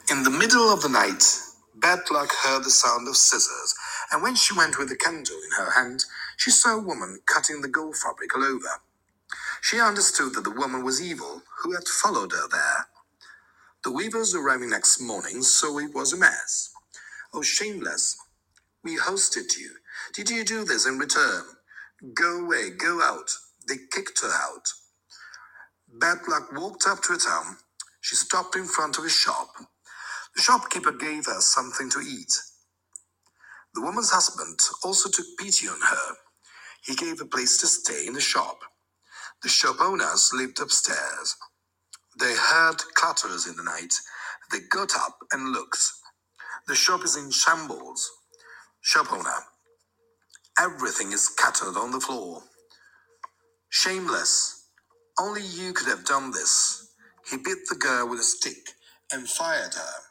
In the middle of the night, Bad Luck heard the sound of scissors, and when she went with the candle in her hand, she saw a woman cutting the gold fabric all over. She understood that the woman was evil, who had followed her there. The weavers arriving next morning saw it was a mess. "Oh, shameless, we hosted you. Did you do this in return? Go away, go out." They kicked her out. Bad Luck walked up to a town. She stopped in front of a shop. The shopkeeper gave her something to eat. The woman's husband also took pity on her. He gave a place to stay in the shop. The shop owners lived upstairs. They heard clatters in the night. They got up and looked. "The shop is in shambles." Shop owner: "Everything is scattered on the floor." "Shameless, only you could have done this." He beat the girl with a stick and fired her.